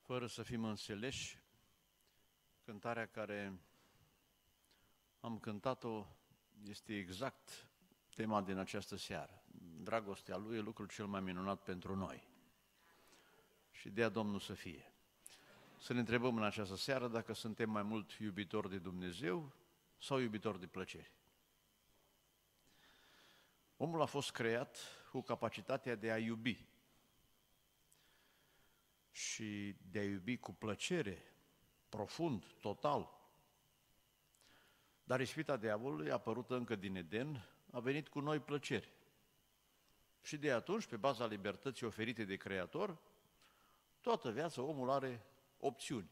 Fără să fim înțeleși, cântarea care am cântat-o este exact tema din această seară. Dragostea Lui e lucrul cel mai minunat pentru noi. Și dea Domnul să fie. Să ne întrebăm în această seară dacă suntem mai mult iubitori de Dumnezeu sau iubitori de plăceri. Omul a fost creat cu capacitatea de a iubi și de a iubi cu plăcere, profund, total. Dar ispita diavolului, apărută încă din Eden, a venit cu noi plăceri. Și de atunci, pe baza libertății oferite de Creator, toată viața omul are opțiuni.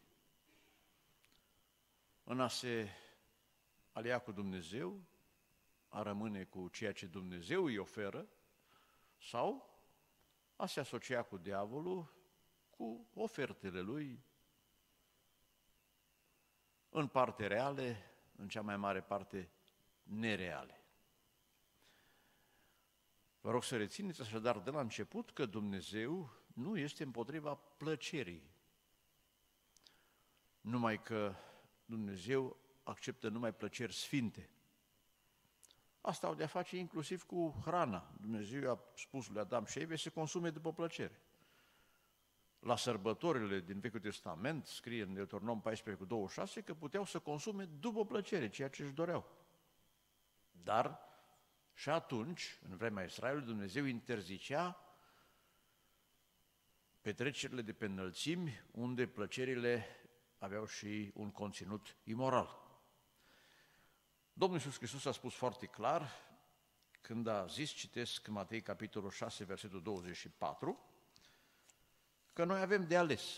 În a se alia cu Dumnezeu, a rămâne cu ceea ce Dumnezeu îi oferă, sau a se asocia cu diavolul, cu ofertele lui, în parte reale, în cea mai mare parte nereale. Vă rog să rețineți așadar de la început că Dumnezeu nu este împotriva plăcerii, numai că Dumnezeu acceptă numai plăceri sfinte. Asta au de-a face inclusiv cu hrana. Dumnezeu a spus lui Adam și Eve să consume după plăcere. La sărbătorile din Vechiul Testament, scrie în Deuteronom 14:26, că puteau să consume după plăcere, ceea ce își doreau. Dar și atunci, în vremea Israelului, Dumnezeu interzicea petrecerile de pe înălțimi, unde plăcerile aveau și un conținut imoral. Domnul Iisus Hristos a spus foarte clar, când a zis, citesc Matei, capitolul 6, versetul 24, că noi avem de ales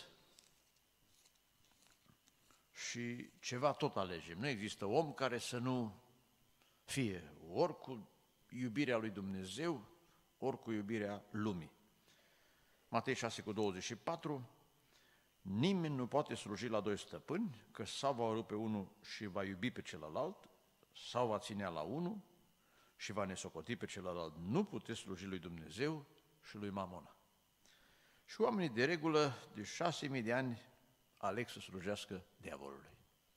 și ceva tot alegem. Nu există om care să nu fie ori cu iubirea lui Dumnezeu, ori cu iubirea lumii. Matei 6:24, nimeni nu poate sluji la doi stăpâni, că sau va urâ pe unul și va iubi pe celălalt, sau va ținea la unul și va nesocoti pe celălalt. Nu puteți sluji lui Dumnezeu și lui Mamona. Și oamenii de regulă, de 6.000 de ani, aleg să slujească diavolului.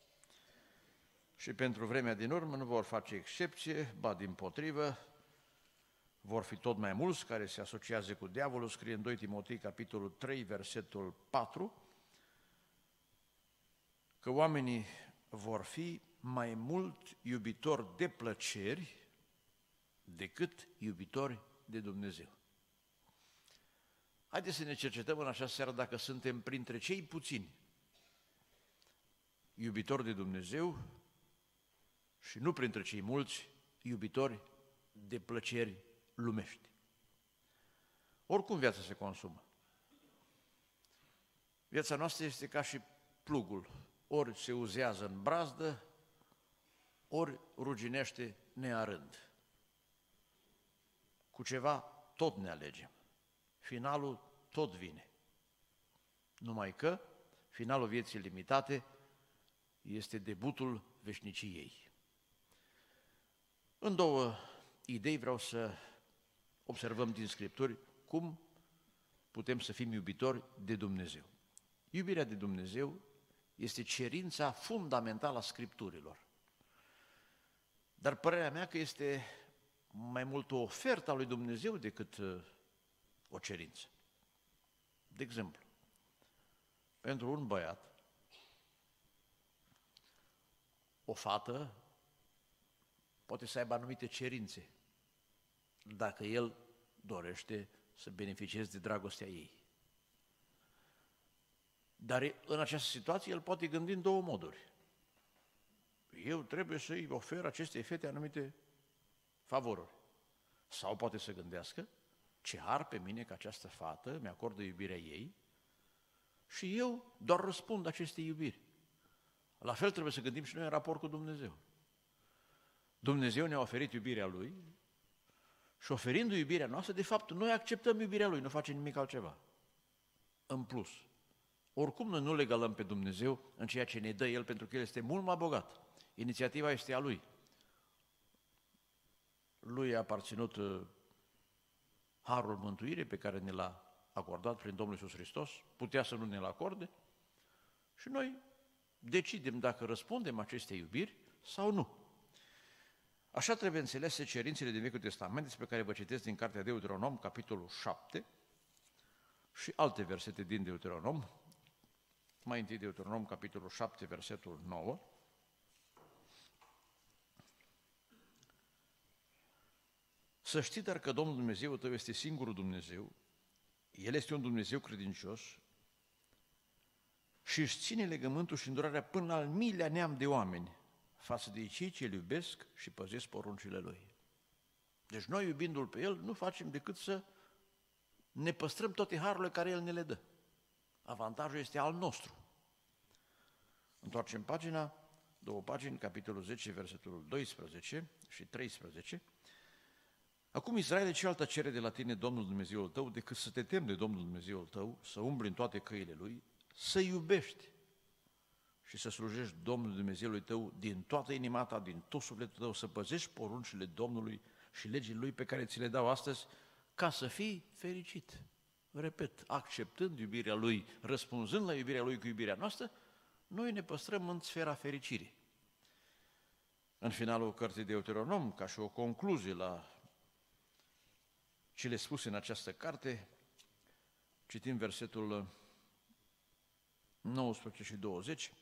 Și pentru vremea din urmă nu vor face excepție, ba dimpotrivă, vor fi tot mai mulți care se asociază cu diavolul, scrie în 2 Timotei, capitolul 3, versetul 4, că oamenii vor fi mai mult iubitori de plăceri decât iubitori de Dumnezeu. Haideți să ne cercetăm în această seară dacă suntem printre cei puțini iubitori de Dumnezeu și nu printre cei mulți iubitori de plăceri lumești. Oricum viața se consumă. Viața noastră este ca și plugul, ori se uzează în brazdă, ori ruginește nearând. Cu ceva tot ne alegem. Finalul tot vine. Numai că finalul vieții limitate este debutul veșniciei. În două idei vreau să observăm din Scripturi cum putem să fim iubitori de Dumnezeu. Iubirea de Dumnezeu este cerința fundamentală a Scripturilor. Dar părerea mea că este mai mult o ofertă a lui Dumnezeu decât o cerință. De exemplu, pentru un băiat, o fată poate să aibă anumite cerințe, dacă el dorește să beneficieze de dragostea ei. Dar în această situație el poate gândi în două moduri. Eu trebuie să-i ofer acestei fete anumite favoruri. Sau poate să gândească, ce har pe mine că această fată mi-acordă iubirea ei și eu doar răspund acestei iubiri. La fel trebuie să gândim și noi în raport cu Dumnezeu. Dumnezeu ne-a oferit iubirea Lui și oferindu iubirea noastră, de fapt, noi acceptăm iubirea Lui, nu facem nimic altceva. În plus, oricum noi nu legalăm pe Dumnezeu în ceea ce ne dă El, pentru că El este mult mai bogat. Inițiativa este a Lui. Lui a aparținut harul mântuirii pe care ne l-a acordat prin Domnul Iisus Hristos, putea să nu ne-l acorde, Și noi decidem dacă răspundem acestei iubiri sau nu. Așa trebuie înțelese cerințele din Vechiul Testament, despre care vă citesc din Cartea Deuteronom, capitolul 7, și alte versete din Deuteronom. Mai întâi Deuteronom, capitolul 7, versetul 9. Să știi dar că Domnul Dumnezeu tău este singurul Dumnezeu, El este un Dumnezeu credincios și își ține legământul și îndurarea până al 1000-lea neam de oameni față de cei ce îl iubesc și păzesc poruncile Lui. Deci noi, iubindu-L pe El, nu facem decât să ne păstrăm toate harurile care El ne le dă. Avantajul este al nostru. Întoarcem pagina, 2 pagini, capitolul 10, versetul 12 și 13. Acum, Israele, ce altă cere de la tine Domnul Dumnezeul tău decât să te temi de Domnul Dumnezeul tău, să umbli în toate căile Lui, să iubești și să slujești Domnul Dumnezeului tău din toată inima ta, din tot sufletul tău, să păzești poruncile Domnului și legile Lui pe care ți le dau astăzi, ca să fii fericit. Repet, acceptând iubirea Lui, răspunzând la iubirea Lui cu iubirea noastră, noi ne păstrăm în sfera fericirii. În finalul cărții Deuteronom, ca și o concluzie la cele spuse în această carte, citim versetul 19 și 20.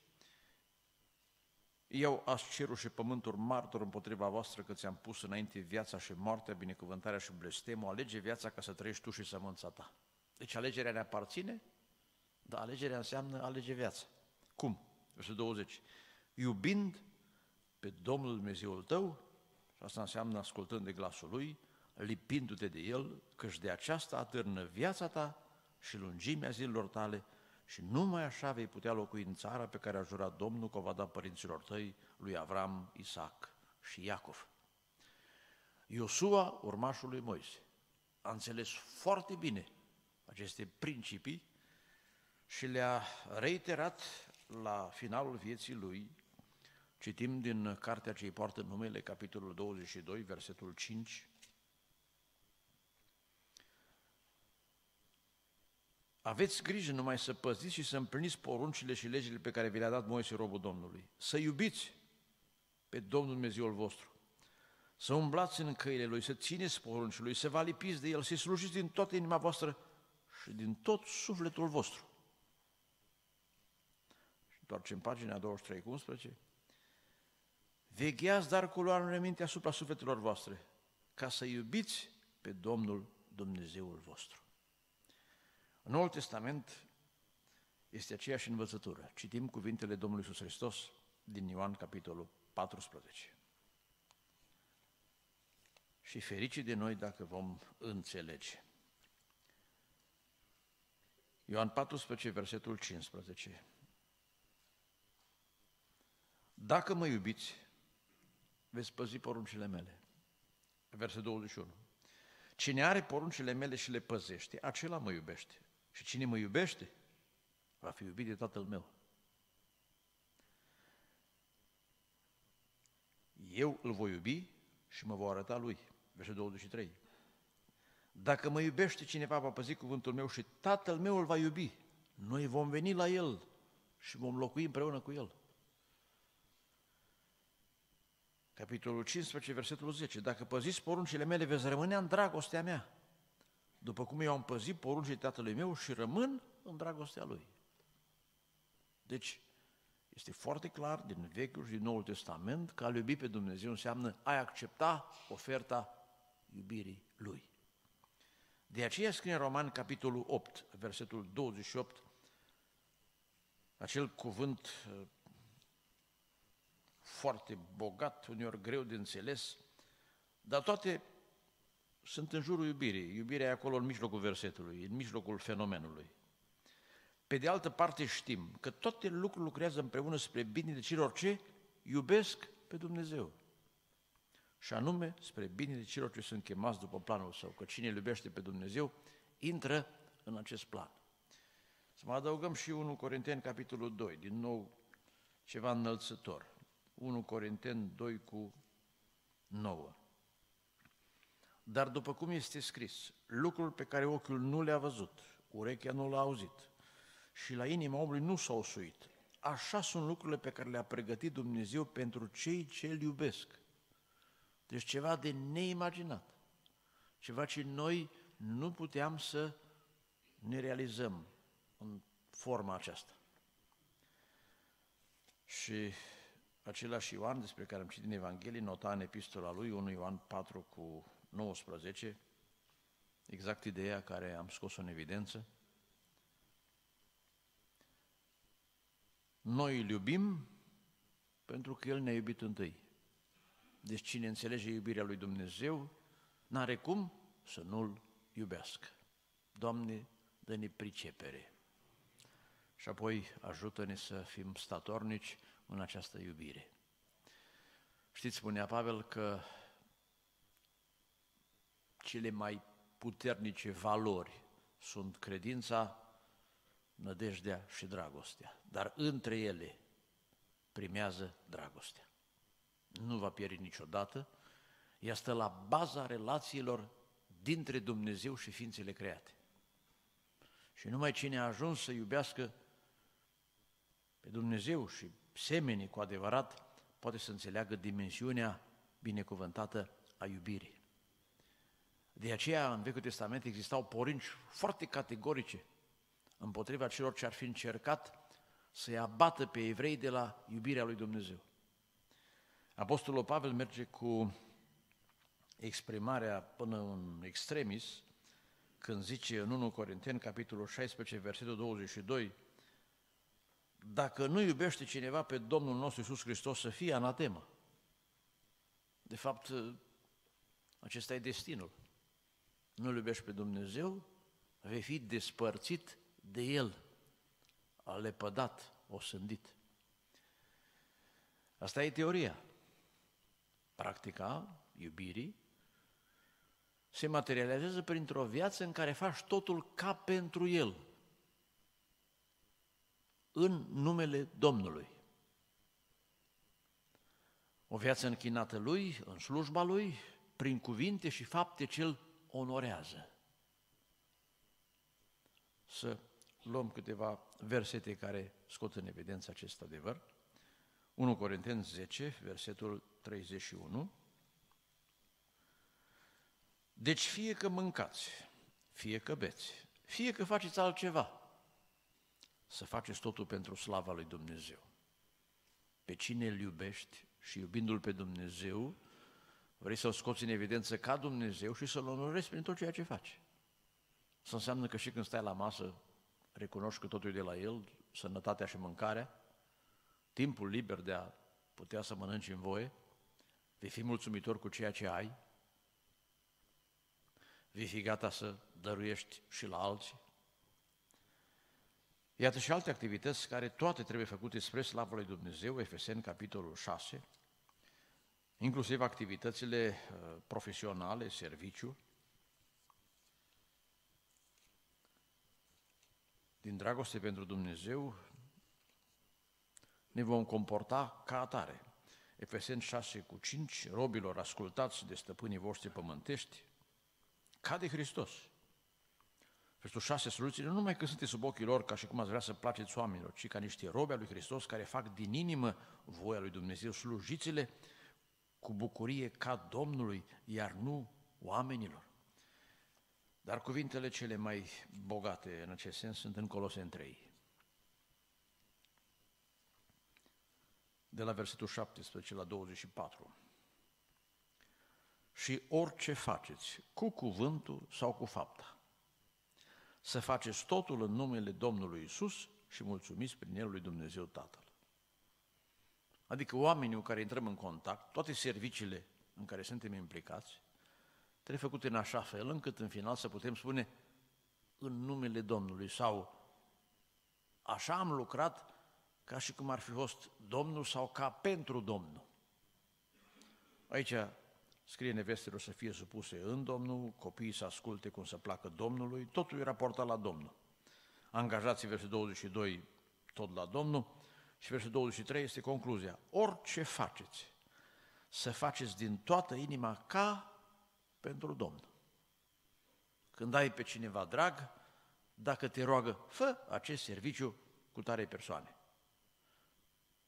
Eu azi cerul și pământul martor împotriva voastră că ți-am pus înainte viața și moartea, binecuvântarea și blestemul, alege viața ca să trăiești tu și sămânța ta. Deci alegerea ne aparține, dar alegerea înseamnă alege viața. Cum? Versetul 20. Iubind pe Domnul Dumnezeul tău, și asta înseamnă ascultând de glasul Lui, lipindu-te de El, căci de aceasta atârnă viața ta și lungimea zilelor tale și numai așa vei putea locui în țara pe care a jurat Domnul că o va da părinților tăi, lui Avram, Isaac și Iacov. Iosua, urmașul lui Moise, a înțeles foarte bine aceste principii și le-a reiterat la finalul vieții lui. Citim din cartea ce îi poartă numele, capitolul 22, versetul 5. Aveți grijă numai să păziți și să împliniți poruncile și legile pe care vi le-a dat Moise, robul Domnului. Să iubiți pe Domnul Dumnezeul vostru, să umblați în căile Lui, să țineți poruncile Lui, să vă lipiți de El, să-i slujiți din toată inima voastră și din tot sufletul vostru. Și întoarcem pagina 23-11. Vegheați dar cu luare minte asupra sufletelor voastre, ca să iubiți pe Domnul Dumnezeul vostru. În Noul Testament este aceeași învățătură. Citim cuvintele Domnului Iisus Hristos din Ioan, capitolul 14. Și ferice de noi dacă vom înțelege. Ioan 14, versetul 15. Dacă mă iubiți, veți păzi poruncile mele. Versetul 21. Cine are poruncile mele și le păzește, acela mă iubește. Și cine mă iubește, va fi iubit de Tatăl meu. Eu îl voi iubi și mă voi arăta lui. Versetul 23. Dacă mă iubește cineva, va păzi cuvântul meu și Tatăl meu îl va iubi. Noi vom veni la el și vom locui împreună cu el. Capitolul 15, versetul 10. Dacă păziți poruncile mele, veți rămâne în dragostea mea, după cum eu am păzit poruncile Tatălui meu și rămân în dragostea Lui. Deci, este foarte clar din Vechiul și din Noul Testament că a iubi pe Dumnezeu înseamnă a accepta oferta iubirii Lui. De aceea scrie în Romani, capitolul 8, versetul 28, acel cuvânt foarte bogat, uneori greu de înțeles, dar toate sunt în jurul iubirii. Iubirea e acolo în mijlocul versetului, în mijlocul fenomenului. Pe de altă parte știm că toate lucrurile lucrează împreună spre binele celor ce iubesc pe Dumnezeu. Și anume spre binele celor ce sunt chemați după planul Său, că cine îl iubește pe Dumnezeu intră în acest plan. Să mai adăugăm și 1 Corinteni, capitolul 2, din nou ceva înălțător. 1 Corinteni 2 cu 9. Dar după cum este scris, lucrul pe care ochiul nu le-a văzut, urechea nu l-a auzit și la inima omului nu s-a usuit, așa sunt lucrurile pe care le-a pregătit Dumnezeu pentru cei ce îl iubesc. Deci ceva de neimaginat, ceva ce noi nu puteam să ne realizăm în forma aceasta. Și același Ioan, despre care am citit în Evanghelie, nota în epistola lui, 1 Ioan 4:19, exact ideea care am scos-o în evidență. Noi îl iubim pentru că El ne-a iubit întâi. Deci cine înțelege iubirea lui Dumnezeu, n-are cum să nu-L iubească. Doamne, dă-ne pricepere și apoi ajută-ne să fim statornici în această iubire. Știți, spunea Pavel că cele mai puternice valori sunt credința, nădejdea și dragostea, dar între ele primează dragostea. Nu va pieri niciodată, ea stă la baza relațiilor dintre Dumnezeu și ființele create. Și numai cine a ajuns să iubească pe Dumnezeu și semenii cu adevărat, poate să înțeleagă dimensiunea binecuvântată a iubirii. De aceea, în Vechiul Testament existau porunci foarte categorice împotriva celor ce ar fi încercat să-i abată pe evrei de la iubirea lui Dumnezeu. Apostolul Pavel merge cu exprimarea până în extremis, când zice în 1 Corinteni, capitolul 16, versetul 22, dacă nu iubește cineva pe Domnul nostru Iisus Hristos, să fie anatemă. De fapt, acesta e destinul. Nu iubești pe Dumnezeu, vei fi despărțit de El, lepădat, osândit. Asta e teoria. Practica iubirii se materializează printr-o viață în care faci totul ca pentru El, în numele Domnului. O viață închinată Lui, în slujba Lui, prin cuvinte și fapte ce îl onorează. Să luăm câteva versete care scot în evidență acest adevăr. 1 Corinteni 10, versetul 31. Deci fie că mâncați, fie că beți, fie că faceți altceva, să faceți totul pentru slava lui Dumnezeu. Pe cine îl iubești și iubindu-L pe Dumnezeu, vrei să-L scoți în evidență ca Dumnezeu și să-L onorezi prin tot ceea ce faci. Asta înseamnă că și când stai la masă, recunoști că totul e de la El, sănătatea și mâncarea, timpul liber de a putea să mănânci în voie, vei fi mulțumitor cu ceea ce ai, vei fi gata să dăruiești și la alții. Iată și alte activități care toate trebuie făcute spre slavă lui Dumnezeu, Efeseni, capitolul 6, inclusiv activitățile profesionale, serviciu. Din dragoste pentru Dumnezeu ne vom comporta ca atare. Efeseni 6:5, robilor, ascultați de stăpânii voștri pământești, ca de Hristos. Versetul 6, soluțiile nu numai că sunteți sub ochii lor ca și cum ați vrea să placeți oamenilor, ci ca niște robi al lui Hristos care fac din inimă voia lui Dumnezeu, slujiți-le cu bucurie ca Domnului, iar nu oamenilor. Dar cuvintele cele mai bogate în acest sens sunt în Coloseni 3. De la versetul 17 la 24. Și orice faceți, cu cuvântul sau cu fapta, să faceți totul în numele Domnului Iisus și mulțumiți prin El lui Dumnezeu Tatăl. Adică oamenii cu care intrăm în contact, toate serviciile în care suntem implicați, trebuie făcute în așa fel încât în final să putem spune în numele Domnului sau așa am lucrat ca și cum ar fi fost Domnul sau ca pentru Domnul. Aici scrie nevestelor să fie supuse în Domnul, copiii să asculte cum să placă Domnului, totul e raportat la Domnul. Angajații, versetul 22, tot la Domnul, și versetul 23 este concluzia. Orice faceți, să faceți din toată inima ca pentru Domnul. Când ai pe cineva drag, dacă te roagă, fă acest serviciu cu tare persoane.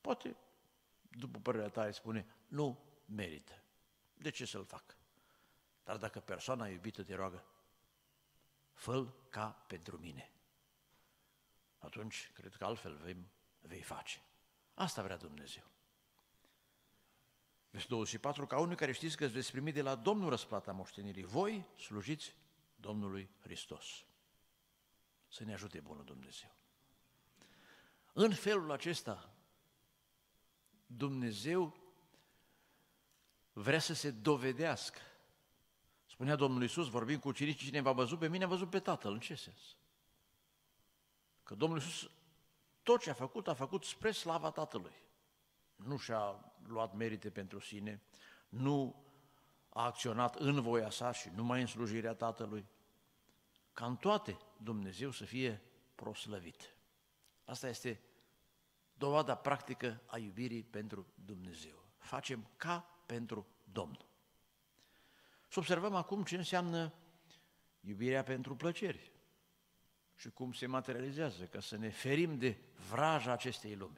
Poate, după părerea ta, îi spune, nu merită. De ce să-l fac? Dar dacă persoana iubită te roagă, fă-l ca pentru mine. Atunci, cred că altfel vei face. Asta vrea Dumnezeu. Versetul 24, ca unii care știți că veți primi de la Domnul răsplata moștenirii, voi slujiți Domnului Hristos. Să ne ajute bunul Dumnezeu. În felul acesta, Dumnezeu vrea să se dovedească. Spunea Domnul Iisus, vorbind cu ucenicii, cine v-a văzut pe mine, a văzut pe Tatăl. În ce sens? Că Domnul Iisus tot ce a făcut spre slava Tatălui. Nu și-a luat merite pentru sine, nu a acționat în voia sa și numai în slujirea Tatălui. Ca în toate Dumnezeu să fie proslăvit. Asta este dovada practică a iubirii pentru Dumnezeu. Facem ca pentru Domnul. Să observăm acum ce înseamnă iubirea pentru plăceri și cum se materializează, ca să ne ferim de vraja acestei lumi.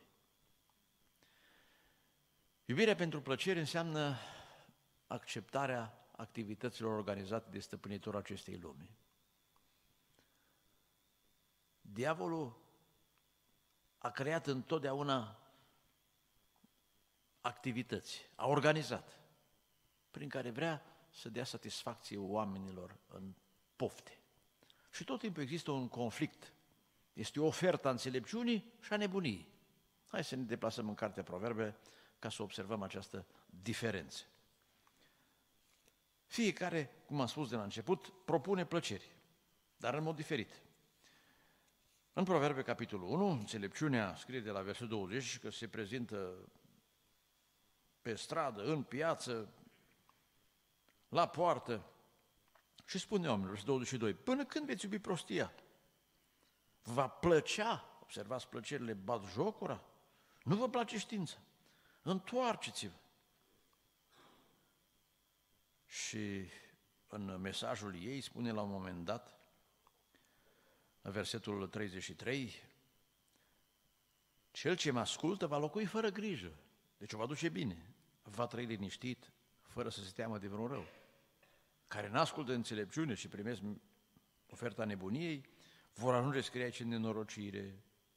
Iubirea pentru plăceri înseamnă acceptarea activităților organizate de stăpânitorul acestei lumi. Diavolul a creat întotdeauna activități, a organizat, prin care vrea să dea satisfacție oamenilor în pofte. Și tot timpul există un conflict. Este o ofertă a înțelepciunii și a nebuniei. Hai să ne deplasăm în Cartea Proverbe ca să observăm această diferență. Fiecare, cum am spus de la început, propune plăceri, dar în mod diferit. În Proverbe, capitolul 1, înțelepciunea scrie de la versetul 20 că se prezintă pe stradă, în piață, la poartă și spune oamenilor, versetul 22, până când veți iubi prostia? Va plăcea, observați plăcerile batjocura? Nu vă place știința? Întoarceți-vă! Și în mesajul ei spune la un moment dat, în versetul 33, cel ce mă ascultă va locui fără grijă, deci o va duce bine, va trăi liniștit, fără să se teamă de vreun rău. Care n-ascultă înțelepciune și primesc oferta nebuniei, vor ajunge, scrie aici, în nenorocire,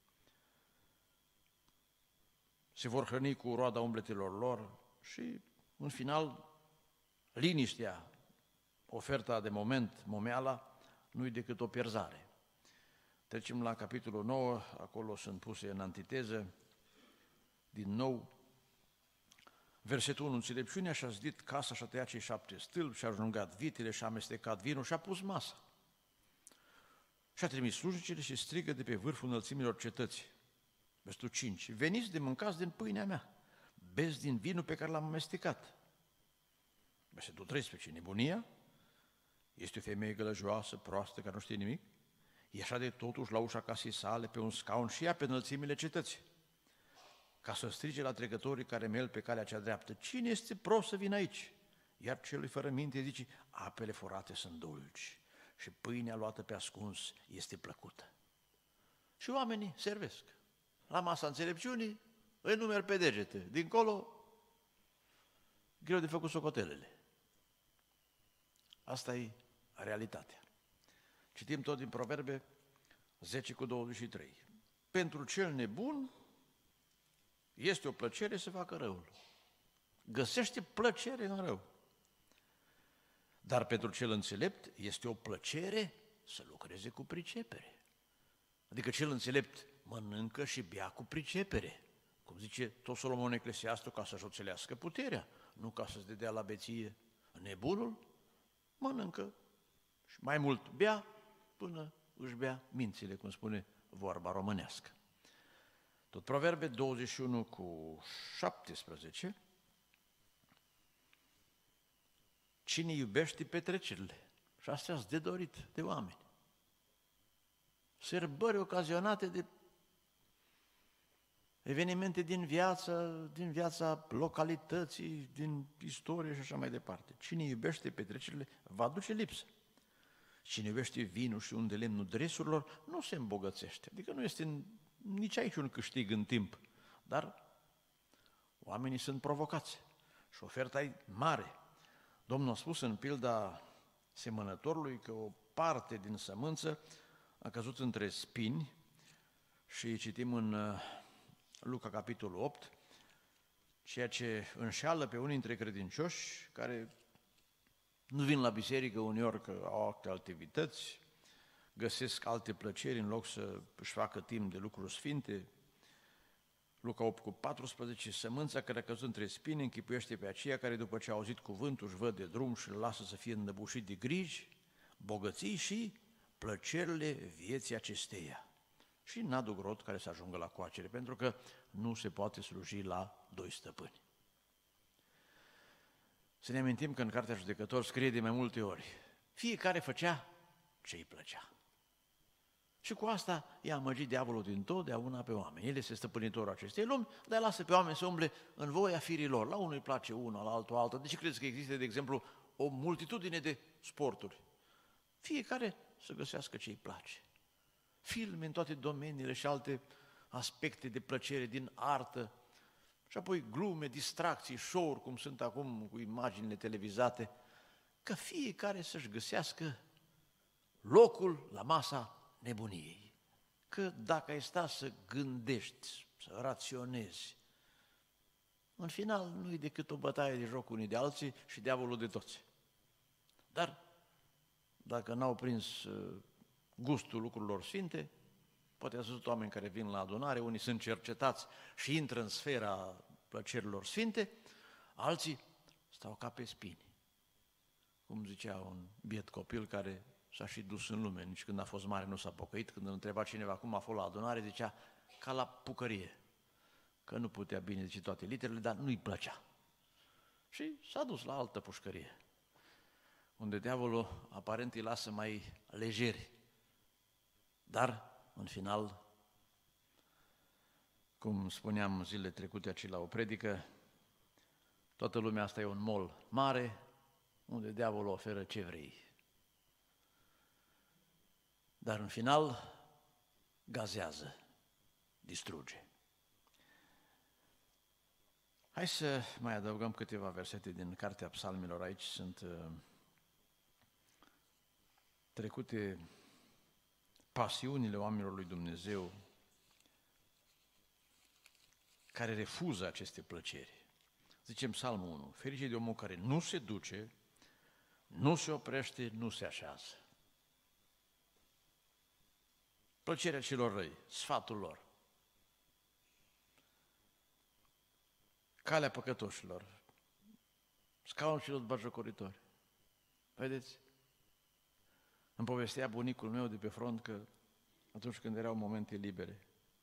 se vor hrăni cu roada umbletelor lor și, în final, liniștea, oferta de moment, momeala, nu-i decât o pierzare. Trecem la capitolul 9, acolo sunt puse în antiteză, din nou, versetul 1, înțelepciunea și-a zidit casa și-a tăiat cei 7 stâlpi și-a ajungat vitele și-a amestecat vinul și-a pus masa. Și-a trimis slujnicile și strigă de pe vârful înălțimilor cetății. Versetul 5, veniți de mâncați din pâinea mea, beți din vinul pe care l-am amestecat. Versetul 13, nebunia, este o femeie gălăjoasă, proastă, care nu știe nimic, e așa de totuși la ușa casei sale, pe un scaun și ea pe înălțimile cetății, ca să strige la trecătorii care merg pe calea cea dreaptă, cine este prost să vină aici? Iar celui fără minte zice, apele furate sunt dulci și pâinea luată pe ascuns este plăcută. Și oamenii servesc. La masa înțelepciunii îi numeri pe degete, dincolo greu de făcut socotelele. Asta e realitatea. Citim tot din Proverbe 10:23. Pentru cel nebun este o plăcere să facă răul. Găsește plăcere în rău. Dar pentru cel înțelept este o plăcere să lucreze cu pricepere. Adică cel înțelept mănâncă și bea cu pricepere. Cum zice tot Solomon Eclesiastul, ca să-și oțelească puterea, nu ca să-ți dea la beție. Nebunul mănâncă și mai mult bea până își bea mințile, cum spune vorba românească. Tot Proverbe 21:17, cine iubește petrecerile, și astea sunt de dorit de oameni, sărbări ocazionate de evenimente din viața localității, din istorie și așa mai departe. Cine iubește petrecerile va duce lipsă. Cine iubește vinul și unde lemnul dresurilor nu se îmbogățește. Adică nu este nici aici un câștig în timp, dar Oamenii sunt provocați și oferta e mare. Domnul a spus în pilda semănătorului că o parte din sămânță a căzut între spini și citim în Luca capitolul 8, ceea ce înșeală pe unii dintre credincioși care nu vin la biserică uneori că au alte activități, găsesc alte plăceri în loc să își facă timp de lucruri sfinte. Luca 8 cu 14, sămânța care a căzut între spini închipuiește pe aceia care după ce au auzit cuvântul își văd de drum și îl lasă să fie înnăbușit de griji, bogății și plăcerile vieții acesteia. Și n-a duc rod care să ajungă la coacere, pentru că nu se poate sluji la doi stăpâni. Să ne amintim că în Cartea Judecători scrie de mai multe ori, fiecare făcea ce îi plăcea. Și cu asta i-a amăgit diavolul din totdeauna pe oameni. El este stăpânitorul acestei lumi, dar lasă pe oameni să umble în voia firilor. La unul îi place una, la altul alta. De ce credeți că există, de exemplu, o multitudine de sporturi? Fiecare să găsească ce îi place. Filme în toate domeniile și alte aspecte de plăcere din artă, și apoi glume, distracții, show-uri, cum sunt acum cu imaginile televizate, ca fiecare să-și găsească locul la masa nebuniei. Că dacă ai sta să gândești, să raționezi, în final nu e decât o bătaie de joc unii de alții și diavolul de toți. Dar dacă n-au prins gustul lucrurilor sfinte, poate ați văzut oameni care vin la adunare, unii sunt cercetați și intră în sfera plăcerilor sfinte, alții stau ca pe spini. Cum zicea un biet copil care s-a și dus în lume, nici când a fost mare nu s-a pocăit, când îl întreba cineva cum a fost la adunare, zicea ca la pucărie, că nu putea bine zice toate literele, dar nu-i plăcea. Și s-a dus la altă pușcărie, unde diavolul aparent îi lasă mai lejeri, dar în final, cum spuneam zilele trecute aici la o predică, toată lumea asta e un mall mare, unde diavolul oferă ce vrei. Dar în final, gazează, distruge. Hai să mai adăugăm câteva versete din Cartea Psalmilor. Aici sunt trecute pasiunile oamenilor lui Dumnezeu care refuză aceste plăceri. Zicem Psalmul 1, ferice de omul care nu se duce, nu se oprește, nu se așează. Plăcerea celor răi, sfatul lor. Calea păcătoșilor, scaunul celor batjocoritori. Vedeți? Îmi povestea bunicul meu de pe front că atunci când erau momente libere,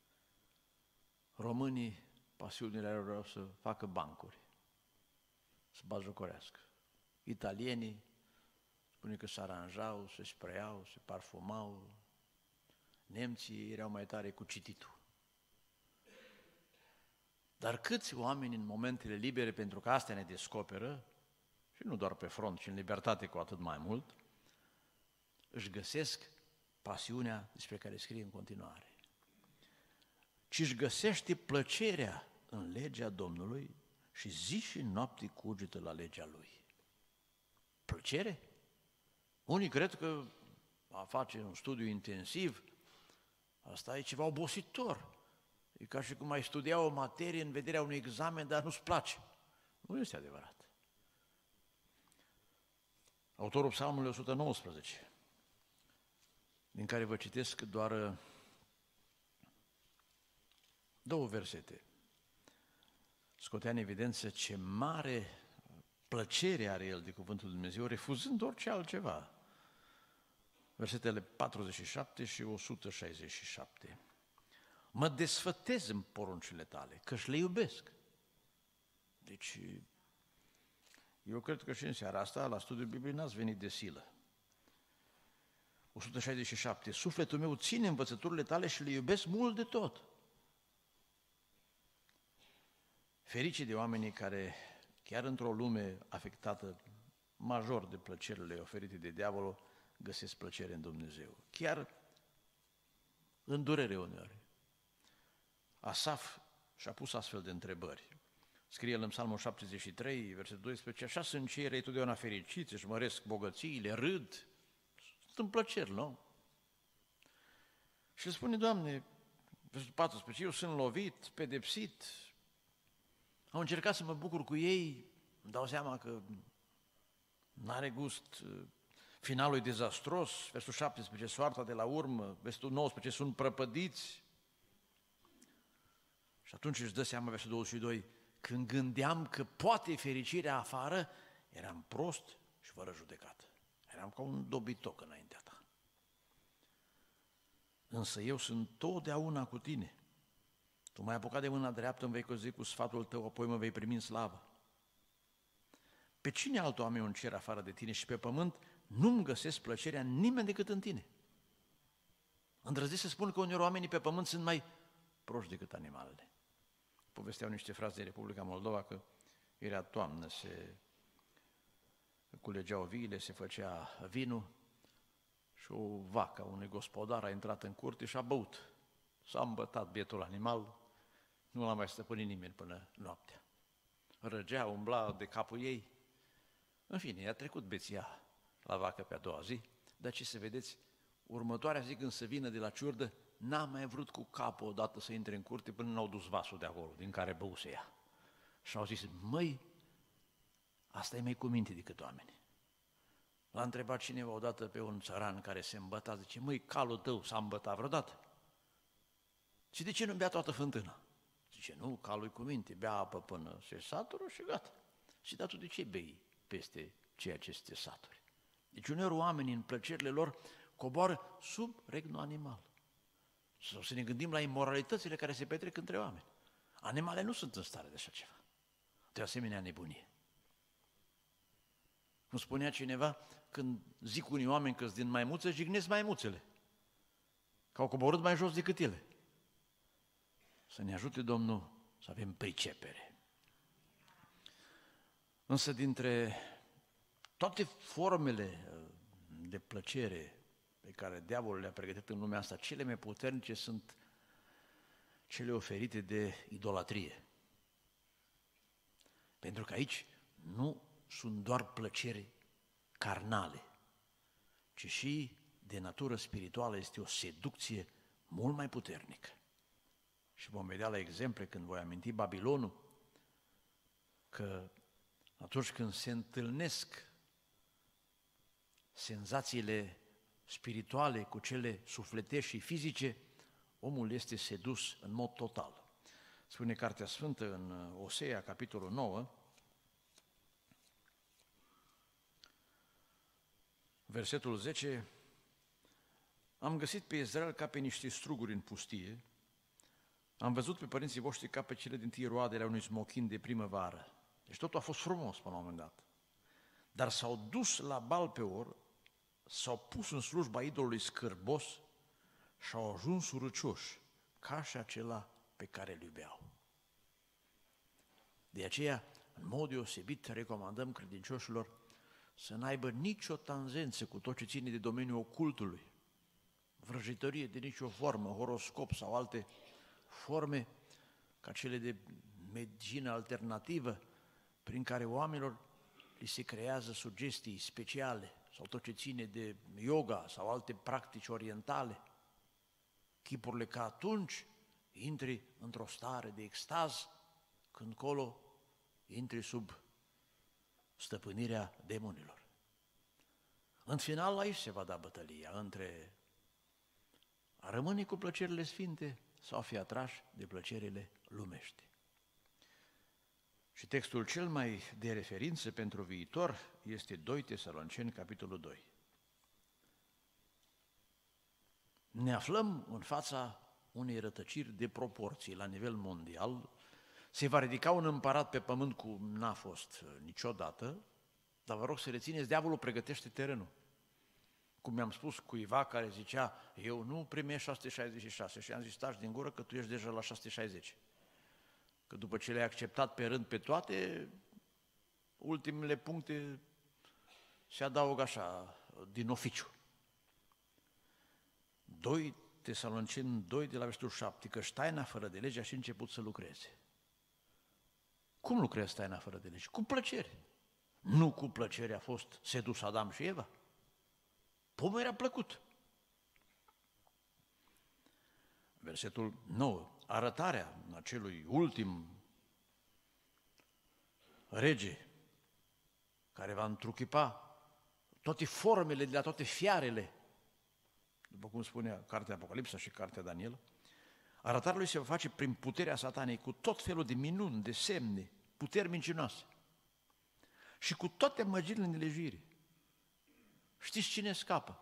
românii, pasiunile lor vreau să facă bancuri, să batjocorească. Italienii, spune că se aranjau, se spreiau, se parfumau. Nemții erau mai tare cu cititul. Dar câți oameni în momentele libere, pentru că astea ne descoperă, și nu doar pe front, ci în libertate cu atât mai mult, își găsesc pasiunea despre care scrie în continuare. Ci își găsește plăcerea în legea Domnului și zi și noapte cugetă la legea Lui. Plăcere? Unii cred că a face un studiu intensiv, asta e ceva obositor. E ca și cum ai studia o materie în vederea unui examen, dar nu-ți place. Nu este adevărat. Autorul Psalmului 119, din care vă citesc doar două versete, scotea în evidență ce mare plăcere are el de cuvântul lui Dumnezeu, refuzând orice altceva. Versetele 47 și 167. Mă desfătez în poruncile tale, că-și le iubesc. Deci, eu cred că și în seara asta, la studiul Bibliei, n-ați venit de silă. 167. Sufletul meu ține învățăturile tale și le iubesc mult de tot. Ferice de oamenii care, chiar într-o lume afectată major de plăcerile oferite de diavolul, găsesc plăcere în Dumnezeu. Chiar în durere uneori. Asaf și-a pus astfel de întrebări. Scrie el în Psalmul 73, versetul 12, așa sunt cei răi totdeauna fericiți, își măresc bogățiile, râd, sunt în plăceri, nu? Și îl spune, Doamne, versetul 14, eu sunt lovit, pedepsit, au încercat să mă bucur cu ei, îmi dau seama că n-are gust, finalul e dezastros, versetul 17, soarta de la urmă, versetul 19, sunt prăpădiți. Și atunci își dă seama, versetul 22, când gândeam că poate fericirea afară, eram prost și fără judecată. Eram ca un dobitoc înaintea ta. Însă eu sunt totdeauna cu tine. Tu m-ai apucat de mâna dreaptă, îmi vei căzi cu sfatul tău, apoi mă vei primi în slavă. Pe cine altul am eu în cer afară de tine și pe pământ nu-mi găsesc plăcerea în nimeni decât în tine. Îndrăznesc să spun că uneori oamenii pe pământ sunt mai proști decât animalele. Povesteau niște frați din Republica Moldova că era toamnă, se culegeau viile, se făcea vinul și o vacă a unui gospodar a intrat în curte și a băut. S-a îmbătat bietul animal, nu l-a mai stăpânit nimeni până noaptea. Răgea, umbla de capul ei. În fine, i-a trecut beția la vacă pe a doua zi, dar ce să vedeți, următoarea zi când să vină de la ciurdă, n-a mai vrut cu capul odată să intre în curte până n-au dus vasul de acolo, din care băuse ea. Și au zis, măi, asta e mai cu minte decât oameni. L-a întrebat cineva odată pe un țăran care se îmbăta, zice, măi, calul tău s-a îmbătat vreodată? Și de ce nu bea toată fântâna? Zice, nu, calul cu minte, bea apă până se satură și gata. Și dar tu de ce bei peste ceea ce este saturi? Deci uneori oamenii în plăcerile lor coboară sub regnul animal. Sau să ne gândim la imoralitățile care se petrec între oameni. Animalele nu sunt în stare de așa ceva, de asemenea nebunie. Cum spunea cineva, când zic unii oameni că-s din maimuță, jignesc maimuțele, că au coborât mai jos decât ele. Să ne ajute Domnul să avem pricepere. Însă dintre toate formele de plăcere pe care diavolul le-a pregătit în lumea asta, cele mai puternice sunt cele oferite de idolatrie. Pentru că aici nu sunt doar plăceri carnale, ci și de natură spirituală este o seducție mult mai puternică. Și vom vedea la exemple când voi aminti Babilonul, că atunci când se întâlnesc senzațiile spirituale cu cele sufletești și fizice, omul este sedus în mod total. Spune Cartea Sfântă în Osea, capitolul 9, versetul 10, am găsit pe Israel ca pe niște struguri în pustie, am văzut pe părinții voștri ca pe cele dintâi roade ale unui smochin de primăvară. Deci totul a fost frumos până la un moment dat. Dar s-au dus la Baal Peor, s-au pus în slujba idolului scârbos și au ajuns urâcioși, ca și acela pe care îl iubeau. De aceea, în mod deosebit, recomandăm credincioșilor să n-aibă nicio tangență cu tot ce ține de domeniul ocultului, vrăjitorie de nicio formă, horoscop sau alte forme ca cele de medicină alternativă, prin care oamenilor li se creează sugestii speciale, sau tot ce ține de yoga sau alte practici orientale, chipurile că atunci intri într-o stare de extaz, când colo intri sub stăpânirea demonilor. În final, aici se va da bătălia între a rămâne cu plăcerile sfinte sau a fi atrași de plăcerile lumești. Și textul cel mai de referință pentru viitor este 2 Tesaloniceni, capitolul 2. Ne aflăm în fața unei rătăciri de proporții la nivel mondial. Se va ridica un împărat pe pământ cum n-a fost niciodată, dar vă rog să rețineți, diavolul pregătește terenul. Cum mi-am spus cuiva care zicea, eu nu primesc 666 și am zis, taci din gură că tu ești deja la 660. Că după ce le-ai acceptat pe rând pe toate, ultimele puncte se adaugă așa, din oficiu. 2 Tesaloniceni 2 de la versetul 7, că taina fără de legea și început să lucreze. Cum lucrează taina fără de lege? Cu plăcere. Nu cu plăcere a fost sedus Adam și Eva. Pomul era plăcut. Versetul 9. Arătarea acelui ultim rege care va întruchipa toate formele de la toate fiarele, după cum spunea cartea Apocalipsa și cartea Daniel, arătarea lui se va face prin puterea satanei, cu tot felul de minuni, de semne, puteri mincinoase și cu toate măgirile nelejuire. Știți cine scapă?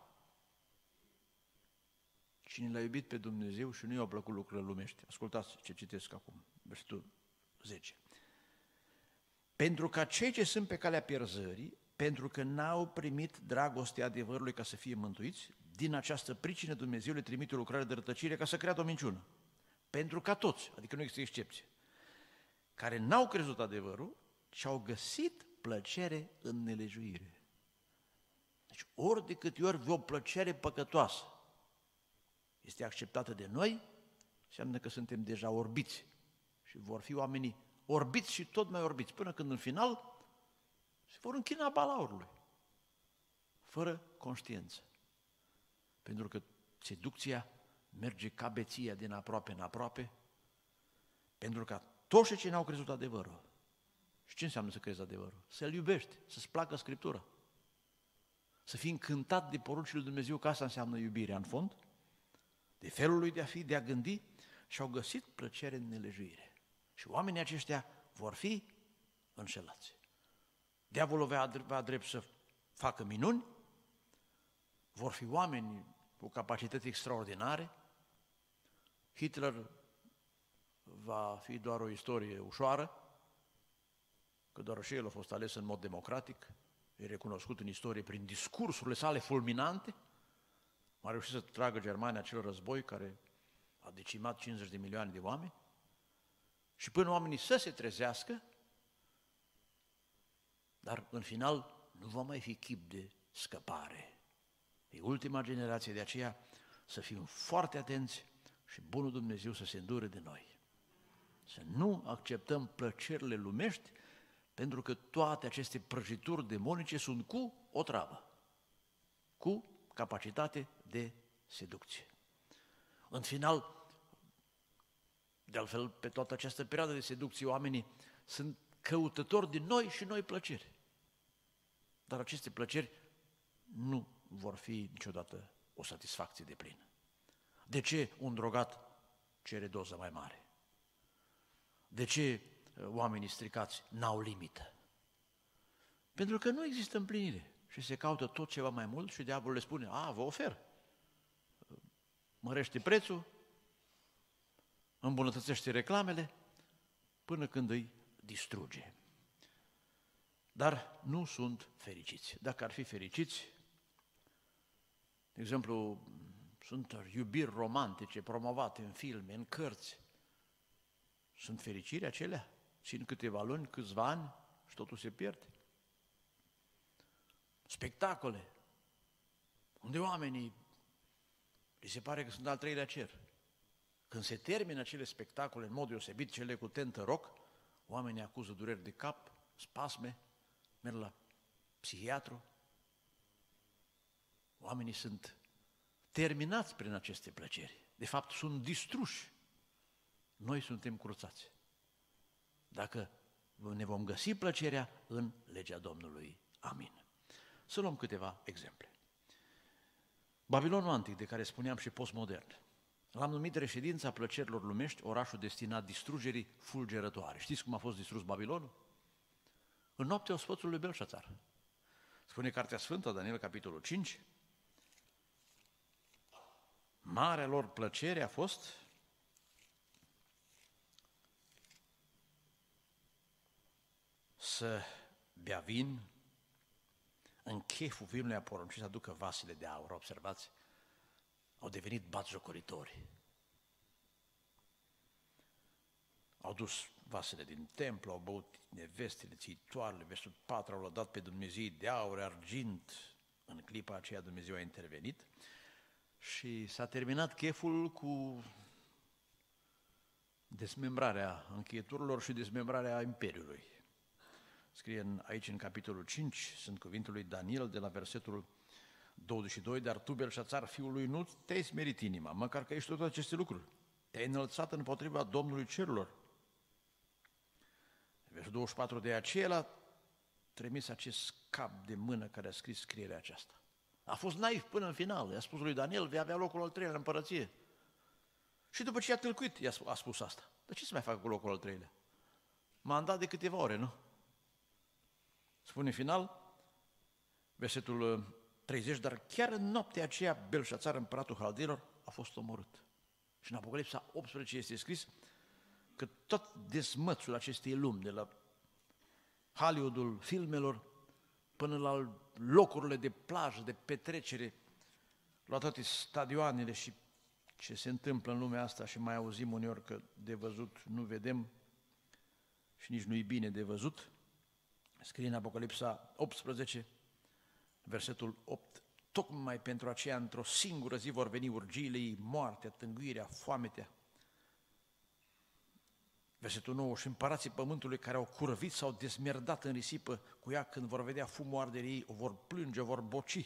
Cine l-a iubit pe Dumnezeu și nu i-au plăcut lucrurile lumești. Ascultați ce citesc acum, versetul 10. Pentru ca cei ce sunt pe calea pierzării, pentru că n-au primit dragostea adevărului ca să fie mântuiți, din această pricină Dumnezeu le trimite o lucrare de rătăcire ca să creadă o minciună. Pentru ca toți, adică nu există excepție, care n-au crezut adevărul și au găsit plăcere în nelejuire. Deci ori de câte ori o plăcere păcătoasă este acceptată de noi, înseamnă că suntem deja orbiți și vor fi oamenii orbiți și tot mai orbiți, până când în final se vor închina balaurului, fără conștiință. Pentru că seducția merge ca beția din aproape în aproape, pentru că toți cei n-au crezut adevărul. Și ce înseamnă să crezi adevărul? Să-L iubești, să-ți placă Scriptura, să fii încântat de poruncile lui Dumnezeu, că asta înseamnă iubirea în fond, de felul lui de a fi, de a gândi, și au găsit plăcere în nelejuire. Și oamenii aceștia vor fi înșelați. Diavolul va drept să facă minuni, vor fi oameni cu capacități extraordinare, Hitler va fi doar o istorie ușoară, că doar și el a fost ales în mod democratic, e recunoscut în istorie prin discursurile sale fulminante, a reușit să tragă Germania acel război care a decimat 50 de milioane de oameni și până oamenii să se trezească, dar în final nu va mai fi chip de scăpare. E ultima generație, de aceea să fim foarte atenți și bunul Dumnezeu să se îndure de noi. Să nu acceptăm plăcerile lumești, pentru că toate aceste prăjituri demonice sunt cu o travă, cu capacitate de seducție. În final, de altfel, pe toată această perioadă de seducție, oamenii sunt căutători de noi și noi plăceri. Dar aceste plăceri nu vor fi niciodată o satisfacție deplină. De ce un drogat cere doză mai mare? De ce oamenii stricați n-au limită? Pentru că nu există împlinire și se caută tot ceva mai mult și diavolul le spune, vă ofer, mărește prețul, îmbunătățește reclamele, până când îi distruge. Dar nu sunt fericiți. Dacă ar fi fericiți, de exemplu, sunt iubiri romantice promovate în filme, în cărți, sunt fericiri acelea? Țin câteva luni, câțiva ani și totul se pierde. Spectacole, unde oamenii li se pare că sunt al treilea cer. Când se termină acele spectacole, în mod deosebit, cele cu tentă rock, oamenii acuză dureri de cap, spasme, merg la psihiatru. Oamenii sunt terminați prin aceste plăceri. De fapt, sunt distruși. Noi suntem cruțați. Dacă ne vom găsi plăcerea în legea Domnului. Amin. Să luăm câteva exemple. Babilonul antic, de care spuneam și postmodern, l-am numit reședința plăcerilor lumești, orașul destinat distrugerii fulgerătoare. Știți cum a fost distrus Babilonul? În noaptea ospățului lui Belșațar. Spune Cartea Sfântă, Daniel, capitolul 5, marea lor plăcere a fost să bea vin, în cheful vinului a poruncit să aducă vasele de aur, observați, au devenit batjocoritori. Au dus vasele din templu, au băut nevestele, țitoarele, versetul 4, au lăudat pe Dumnezeu de aur, argint. În clipa aceea Dumnezeu a intervenit și s-a terminat cheful cu Dezmembrarea încheieturilor și dezmembrarea Imperiului. Scrie aici în capitolul 5, sunt cuvintele lui Daniel de la versetul 22, dar tu, Belșațar, fiul lui, nu te-ai smerit inima, măcar că ești toate aceste lucruri. Te-ai înălțat împotriva Domnului cerurilor. Versetul 24, de aceea l-a trimis acest cap de mână care a scris scrierea aceasta. A fost naiv până în final, i-a spus lui Daniel, vei avea locul al treilea în împărăție. Și după ce a tâlcuit, a spus asta. Dar ce să mai facă cu locul al treilea? M-a dat de câteva ore, nu? Spune în final, versetul 30, dar chiar în noaptea aceea, Belșațar, împăratul Haldeilor, a fost omorât. Și în Apocalipsa 18 este scris că tot dezmățul acestei lumi, de la Hollywoodul filmelor până la locurile de plajă, de petrecere, la toate stadioanele și ce se întâmplă în lumea asta și mai auzim uneori că de văzut nu vedem și nici nu-i bine de văzut, scrie în Apocalipsa 18, versetul 8, tocmai pentru aceea într-o singură zi vor veni urgiile ei, moartea, tânguirea, foametea. Versetul 9, și împărații pământului care au curvit s-au dezmerdat în risipă cu ea, când vor vedea fumul arderii ei, o vor plânge, o vor boci.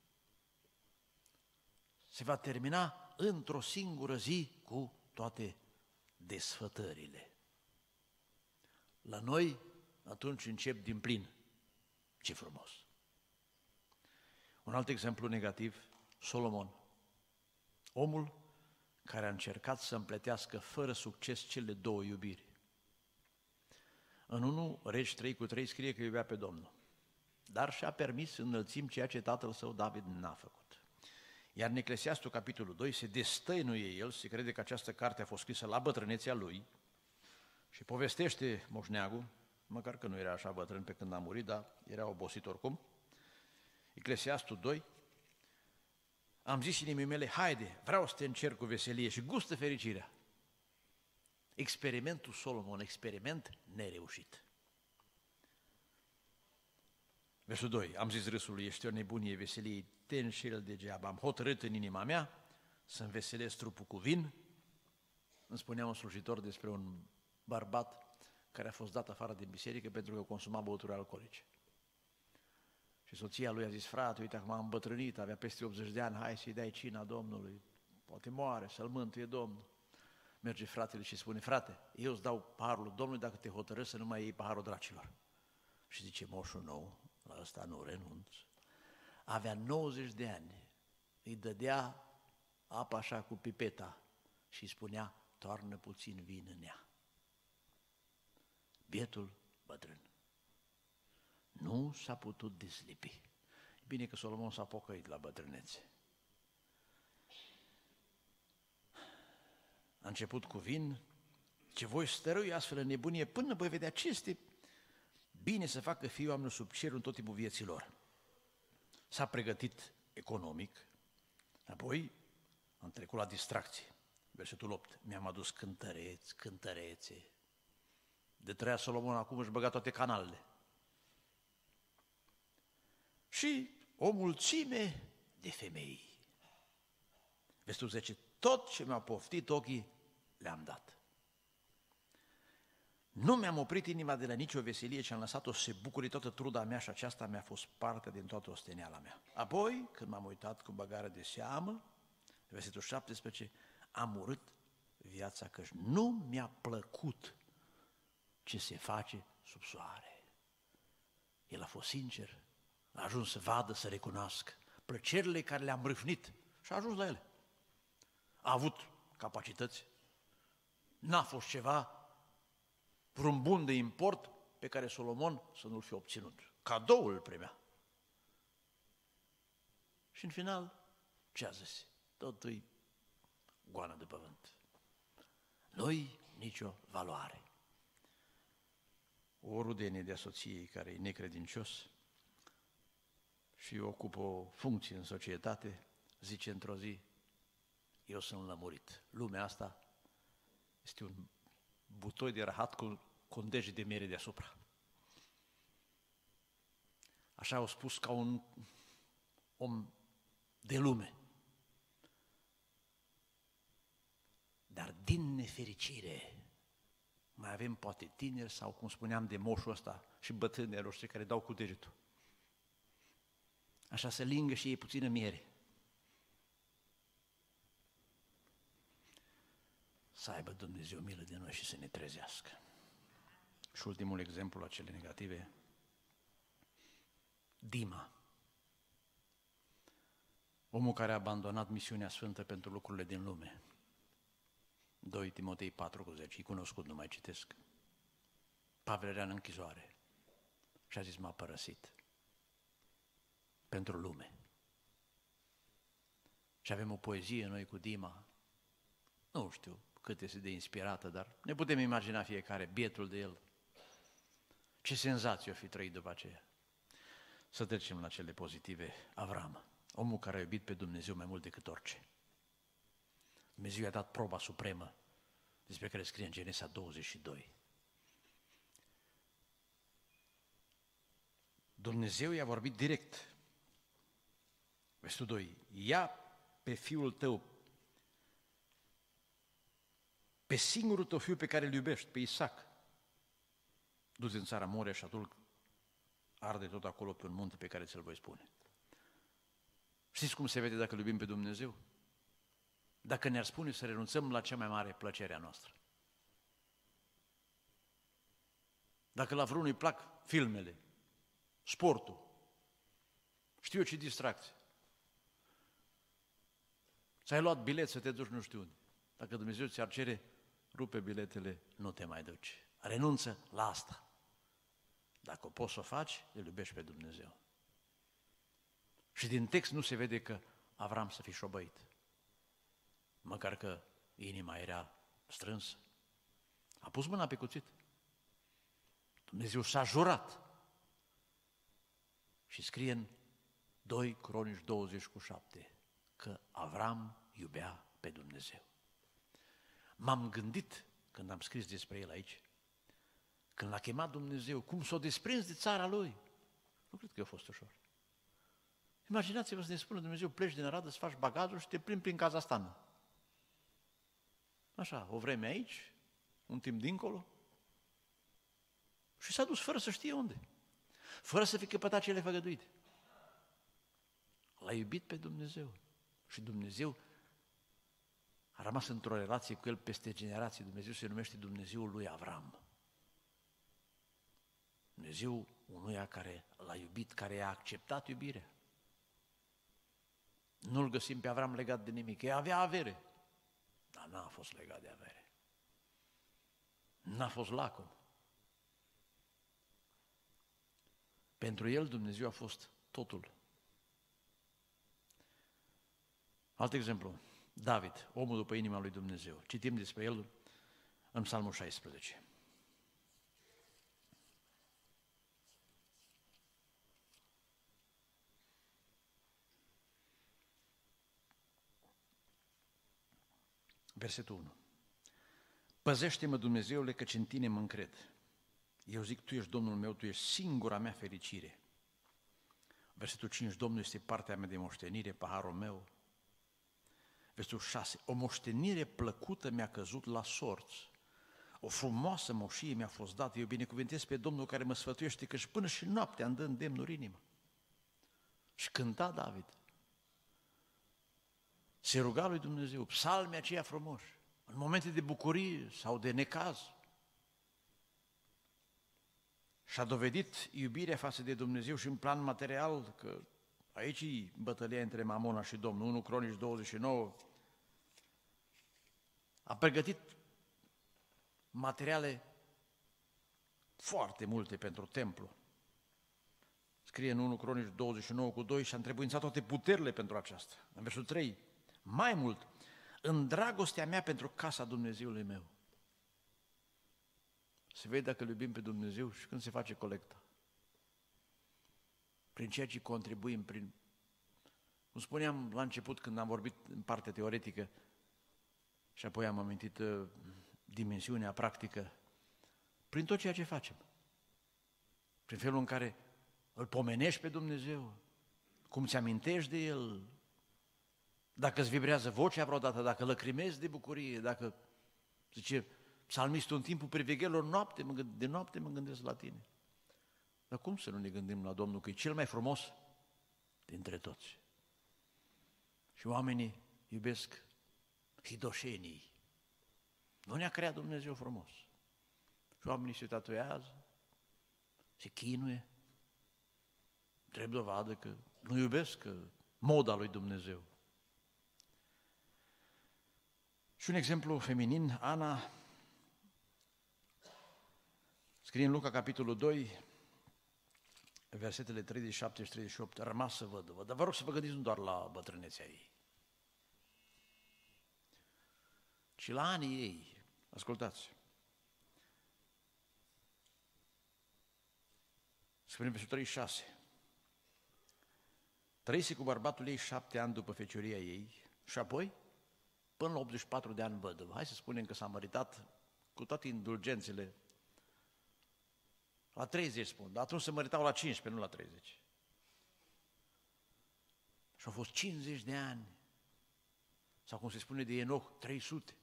Se va termina într-o singură zi cu toate desfătările. La noi, atunci încep din plin. Ce frumos! Un alt exemplu negativ, Solomon, omul care a încercat să împletească fără succes cele două iubiri. În 1 Regi 3:3 scrie că iubea pe Domnul, dar și-a permis înălțim ceea ce tatăl său David n-a făcut. Iar în Eclesiastul, capitolul 2, se destăinuie el, se crede că această carte a fost scrisă la bătrânețea lui și povestește moșneagul, măcar că nu era așa bătrân pe când a murit, dar era obosit oricum. Eclesiastul 2, am zis inimii mele, haide, vreau să te încerc cu veselie și gustă fericirea. Experimentul Solomon, experiment nereușit. Versul 2, am zis râsului, ești o nebunie veseliei, te înșel degeaba, am hotărât în inima mea să-mi veselesc trupul cu vin. Îmi spunea un slujitor despre un bărbat care a fost dat afară din biserică pentru că consuma băuturi alcoolice. Și soția lui a zis, frate, uite, acum am îmbătrânit, avea peste 80 de ani, hai să-i dai cina Domnului, poate moare, să-l mântuie Domnul. Merge fratele și spune, frate, eu îți dau paharul Domnului dacă te hotărăști să nu mai iei paharul dracilor. Și zice, moșul nou, la ăsta nu renunț. Avea 90 de ani, îi dădea apa așa cu pipeta și îi spunea, toarnă puțin vin în ea. Bietul bătrân nu s-a putut deslipi. Bine că Solomon s-a pocăit la bătrânețe. A început cu vin, ce voi stărui astfel în nebunie până voi vedea ce este bine să facă fiii oamenilor sub cerul în tot timpul vieții lor. S-a pregătit economic, apoi am trecut la distracție. Versetul 8, mi-am adus cântăreți, cântărețe. De trăia Solomon acum își băga toate canalele. Și o mulțime de femei. Versetul 10, tot ce mi-au poftit ochii le-am dat. Nu mi-am oprit inima de la nicio veselie ce am lăsat-o să se bucure toată truda mea și aceasta mi-a fost parte din toată osteneala mea. Apoi, când m-am uitat cu băgare de seamă, versetul 17, am urât viața căci nu mi-a plăcut ce se face sub soare. El a fost sincer, a ajuns să vadă, să recunoască plăcerile care le-am râvnit și a ajuns la ele. A avut capacități, n-a fost ceva vreun bun de import pe care Solomon să nu-l fi obținut. Cadoul îl primea. Și în final, ce a zis? Totul-i goană de pământ. Nu-i nicio valoare. O rudenie de soției care e necredincios și ocupă o funcție în societate, zice într-o zi, eu sunt lămurit. Lumea asta este un butoi de rahat cu un dege de miere deasupra. Așa au spus ca un om de lume. Dar din nefericire avem poate tineri sau, cum spuneam, de moșul ăsta și bătrânii roșii care dau cu degetul. Așa să lingă și ei puțină miere. Să aibă Dumnezeu milă de noi și să ne trezească. Și ultimul exemplu la cele negative, Dima. Omul care a abandonat misiunea sfântă pentru lucrurile din lume. 2 Timotei 4,10, e cunoscut, nu mai citesc. Pavel era în închisoare și a zis, m-a părăsit pentru lume. Și avem o poezie noi cu Dima, nu știu cât este de inspirată, dar ne putem imagina fiecare, bietul de el. Ce senzație o fi trăit după aceea. Să trecem la cele pozitive. Avram, omul care a iubit pe Dumnezeu mai mult decât orice. Dumnezeu i-a dat proba supremă despre care scrie în Genesa 22. Dumnezeu i-a vorbit direct. Versetul 2. Ia pe fiul tău, pe singurul tău fiu pe care îl iubești, pe Isaac. Du-te în țara Moria și atunci arde tot acolo pe un munte pe care ți-l voi spune. Știți cum se vede dacă îl iubim pe Dumnezeu? Dacă ne-ar spune să renunțăm la cea mai mare plăcere a noastră. Dacă la vreunul îi plac filmele, sportul, știu eu ce distracție. Ți-ai luat bilet să te duci nu știu unde. Dacă Dumnezeu ți-ar cere, rupe biletele, nu te mai duci. Renunță la asta. Dacă o poți să o faci, îl iubești pe Dumnezeu. Și din text nu se vede că Avram să fi șobăit. Măcar că inima era strânsă. A pus mâna pe cuțit. Dumnezeu s-a jurat. Și scrie în 2 Cronici 20:7 că Avram iubea pe Dumnezeu. M-am gândit când am scris despre el aici, când l-a chemat Dumnezeu, cum s-a desprins de țara lui. Nu cred că a fost ușor. Imaginați-vă să ne spună Dumnezeu, pleci din Arad, să faci bagajul și te plimbi prin Kazahstan. Așa, o vreme aici, un timp dincolo. Și s-a dus fără să știe unde. Fără să fi căpătat cele făgăduite. L-a iubit pe Dumnezeu. Și Dumnezeu a rămas într-o relație cu el peste generații. Dumnezeu se numește Dumnezeul lui Avram. Dumnezeu unuia care l-a iubit, care i-a acceptat iubirea. Nu-l găsim pe Avram legat de nimic. El avea avere, dar n-a fost legat de avere. N-a fost lacom. Pentru el Dumnezeu a fost totul. Alt exemplu, David, omul după inima lui Dumnezeu. Citim despre el în Psalmul 16. Versetul 1. Păzește-mă, Dumnezeule, căci în tine mă încred. Eu zic, Tu ești Domnul meu, Tu ești singura mea fericire. Versetul 5, Domnul este partea mea de moștenire, paharul meu. Versetul 6, o moștenire plăcută mi-a căzut la sorți. O frumoasă moșie mi-a fost dată. Eu binecuvântez pe Domnul care mă sfătuiește, căci până și noaptea îmi dă îndemnuri inima. Și cânta David. Se ruga lui Dumnezeu, psalmii aceia frumoși, în momente de bucurie sau de necaz. Și-a dovedit iubirea față de Dumnezeu și în plan material, că aici e bătălia între Mamona și Domnul, 1 Cronici 29. A pregătit materiale foarte multe pentru templu. Scrie în 1 Cronici 29:2 și a întrebuințat toate puterile pentru aceasta. În versul 3, mai mult, în dragostea mea pentru casa Dumnezeului meu. Se vede dacă îl iubim pe Dumnezeu și când se face colecta. Prin ceea ce contribuim, cum spuneam la început când am vorbit în partea teoretică și apoi am amintit dimensiunea practică, prin tot ceea ce facem. Prin felul în care îl pomenești pe Dumnezeu, cum ți amintești de El, dacă îți vibrează vocea vreodată, dacă lăcrimezi de bucurie, dacă, zice, psalmistul: în timpul priveghelor de noapte mă gândesc la tine. Dar cum să nu ne gândim la Domnul, că e cel mai frumos dintre toți? Și oamenii iubesc hidoșenii. Nu ne-a creat Dumnezeu frumos. Și oamenii se tatuează, se chinuie, drept dovadă că nu iubesc moda lui Dumnezeu. Și un exemplu feminin, Ana, scrie în Luca, capitolul 2, versetele 37 și 38, rămasă văduvă. Dar vă rog să vă gândiți nu doar la bătrânețea ei, ci la anii ei. Ascultați. Spune versetul 36. Trăise cu bărbatul ei 7 ani după fecioria ei și apoi, până la 84 de ani văduvă. Hai să spunem că s-a măritat cu toate indulgențele la 30, spun, dar atunci se măritau la 15, nu la 30. Și au fost 50 de ani, sau cum se spune de Enoch, 300.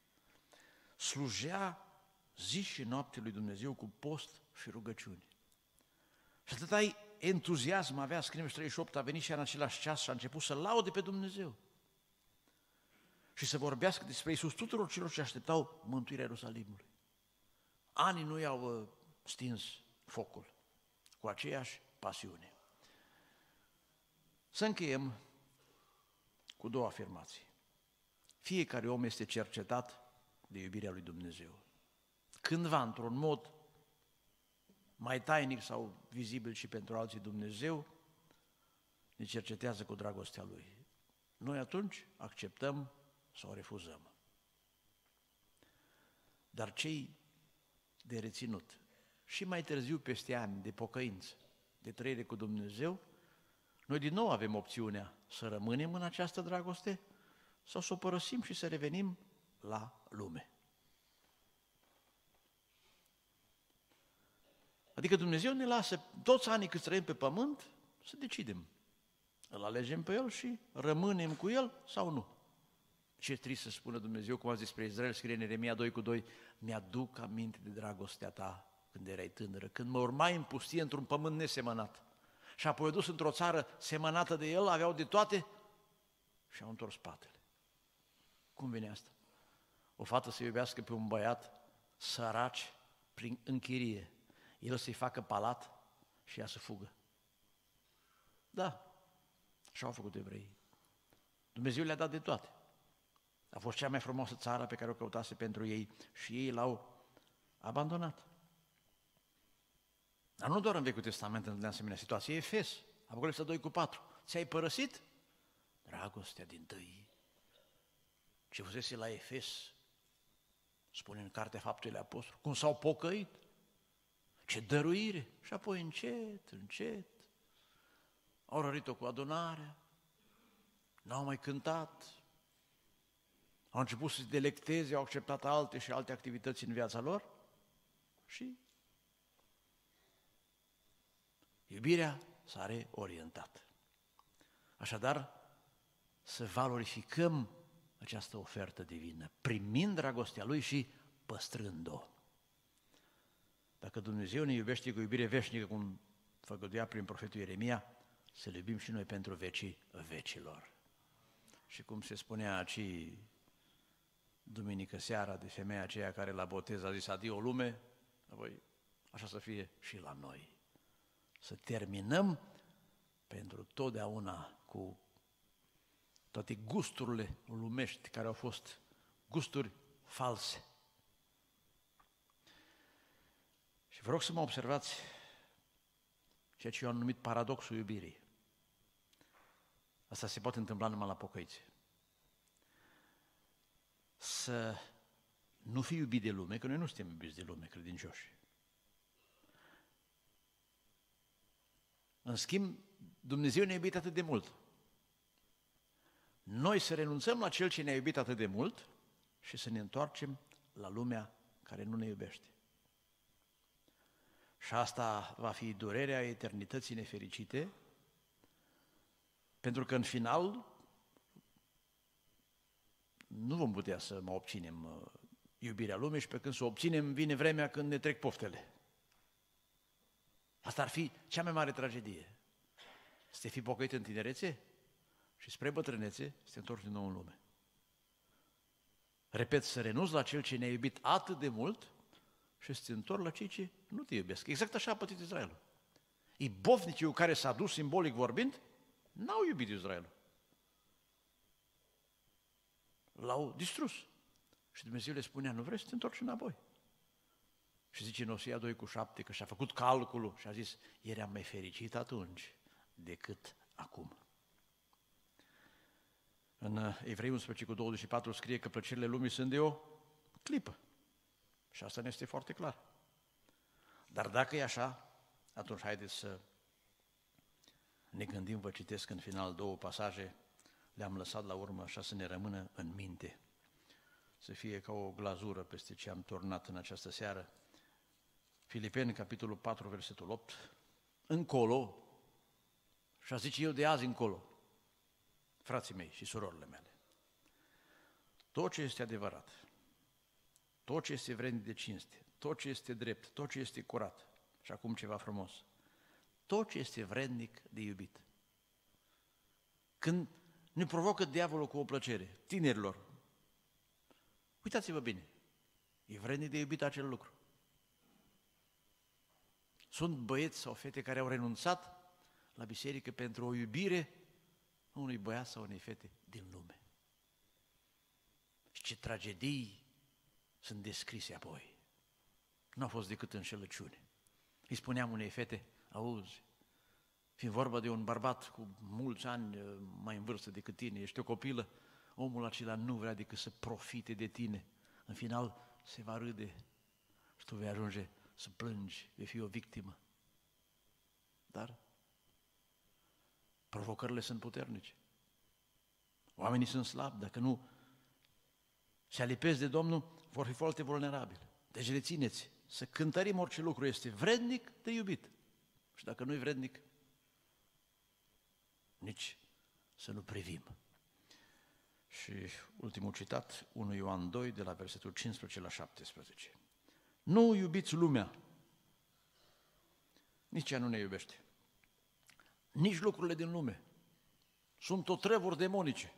Slujea zi și noapte lui Dumnezeu cu post și rugăciuni. Și atâta entuziasm avea, scrie 38, a venit și în același ceas și a început să laude pe Dumnezeu și să vorbească despre Iisus tuturor celor ce așteptau mântuirea Ierusalimului. Anii nu i-au stins focul cu aceeași pasiune. Să încheiem cu două afirmații. Fiecare om este cercetat de iubirea lui Dumnezeu. Cândva, într-un mod mai tainic sau vizibil și pentru alții, Dumnezeu ne cercetează cu dragostea Lui. Noi atunci acceptăm sau refuzăm. Dar cei de reținut și mai târziu, peste ani de pocăință, de trăire cu Dumnezeu, noi din nou avem opțiunea să rămânem în această dragoste sau să o părăsim și să revenim la lume. Adică Dumnezeu ne lasă toți anii cât trăim pe pământ să decidem. Îl alegem pe El și rămânem cu El sau nu. Ce trist să spună Dumnezeu, cum a zis despre Israel, scrie în Ieremia 2:2, mi-aduc aminte de dragostea ta când erai tânără, când mă urmai în pustie într-un pământ nesemănat. Și apoi dus într-o țară semănată de El, aveau de toate și au întors spatele. Cum vine asta? O fată să iubească pe un băiat săraci prin închirie, el să-i facă palat și ea să fugă. Da, așa au făcut evreii. Dumnezeu le-a dat de toate. A fost cea mai frumoasă țară pe care o căutase pentru ei și ei l-au abandonat. Dar nu doar în Vechiul Testament întâlneam asemenea situație. Efes, Apocalipsa 2:4. Ți-ai părăsit dragostea dintâi. Ce fusese la Efes, spune în Cartea Faptele Apostolilor, cum s-au pocăit, ce dăruire. Și apoi încet, încet, au rărit-o cu adunarea, n-au mai cântat, au început să se delecteze, au acceptat alte și alte activități în viața lor și iubirea s-a reorientat. Așadar, să valorificăm această ofertă divină, primind dragostea Lui și păstrând-o. Dacă Dumnezeu ne iubește cu iubire veșnică, cum făgăduia prin profetul Ieremia, să-L iubim și noi pentru vecii vecilor. Și cum se spunea aici duminică seara de femeia aceea care la botez a zis adio lume, apoi așa să fie și la noi. Să terminăm pentru totdeauna cu toate gusturile lumești care au fost gusturi false. Și vă rog să mă observați ceea ce eu am numit paradoxul iubirii. Asta se poate întâmpla numai la pocăiți. Să nu fii iubit de lume, că noi nu suntem iubiți de lume, credincioși. În schimb, Dumnezeu ne-a iubit atât de mult. Noi să renunțăm la Cel ce ne-a iubit atât de mult și să ne întoarcem la lumea care nu ne iubește. Și asta va fi durerea eternității nefericite, pentru că în final nu vom putea să mai obținem iubirea lumii și pe când să o obținem, vine vremea când ne trec poftele. Asta ar fi cea mai mare tragedie. Să te fi pocăit în tinerețe și spre bătrânețe să te întorci din nou în lume. Repet, să renunți la cel ce ne-a iubit atât de mult și să te întorci la cei ce nu te iubesc. Exact așa a pătit Israelul. Ibovnicii cu care s-a dus simbolic vorbind, n-au iubit Israelul. L-au distrus. Și Dumnezeu le spunea, nu vrei să te întorci înapoi? Și zice în Osia 2:7 că și-a făcut calculul și a zis, eram mai fericit atunci decât acum. În Evrei 11:24 scrie că plăcerile lumii sunt de o clipă. Și asta ne este foarte clar. Dar dacă e așa, atunci haideți să ne gândim, vă citesc în final 2 pasaje, le-am lăsat la urmă așa să ne rămână în minte, să fie ca o glazură peste ce am turnat în această seară. Filipeni, capitolul 4, versetul 8, încolo, și a zice eu de azi încolo, frații mei și surorile mele, tot ce este adevărat, tot ce este vrednic de cinste, tot ce este drept, tot ce este curat, și acum ceva frumos, tot ce este vrednic de iubit. Când ne provocă diavolul cu o plăcere, tinerilor, uitați-vă bine, e vrednic de iubit acel lucru. Sunt băieți sau fete care au renunțat la biserică pentru o iubire unui băiat sau unei fete din lume. Și ce tragedii sunt descrise apoi. Nu a fost decât înșelăciune. Îi spuneam unei fete, auzi, fiind vorba de un bărbat cu mulți ani mai în vârstă decât tine, ești o copilă, omul acela nu vrea decât să profite de tine. În final se va râde și tu vei ajunge să plângi, vei fi o victimă. Dar provocările sunt puternice. Oamenii sunt slabi, dacă nu se alipesc de Domnul, vor fi foarte vulnerabili. Deci rețineți, să cântărim orice lucru este vrednic de iubit. Și dacă nu e vrednic, nici să nu privim. Și ultimul citat, 1 Ioan 2, de la versetul 15 la 17. Nu iubiți lumea, nici ea nu ne iubește. Nici lucrurile din lume. Sunt otrăvuri demonice.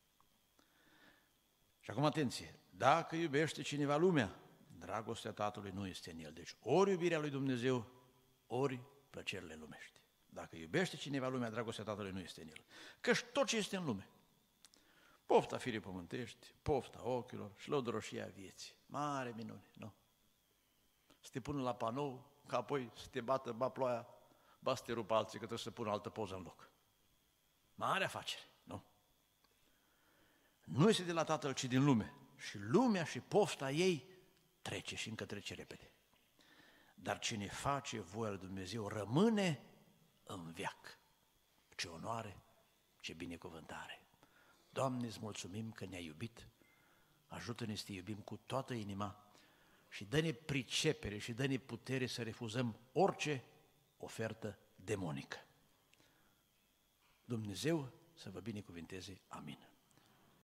Și acum atenție, dacă iubește cineva lumea, dragostea Tatălui nu este în el. Deci ori iubirea lui Dumnezeu, ori plăcerile lumești. Dacă iubește cineva lumea, dragostea Tatălui nu este în el. Căci tot ce este în lume, pofta firii pământești, pofta ochilor și lăudăroșia vieții. Mare minune, nu? Să te pună la panou, ca apoi să te bată, ba ploaia, ba să te rupă alții, că trebuie să pună altă poză în loc. Mare afacere, nu? Nu este de la Tatăl, ci din lume. Și lumea și pofta ei trece și încă trece repede. Dar cine face voia lui Dumnezeu rămâne în veac. Ce onoare, ce binecuvântare! Doamne, îți mulțumim că ne-ai iubit, ajută-ne să te iubim cu toată inima și dă-ne pricepere și dă-ne putere să refuzăm orice ofertă demonică. Dumnezeu să vă binecuvinteze. Amin.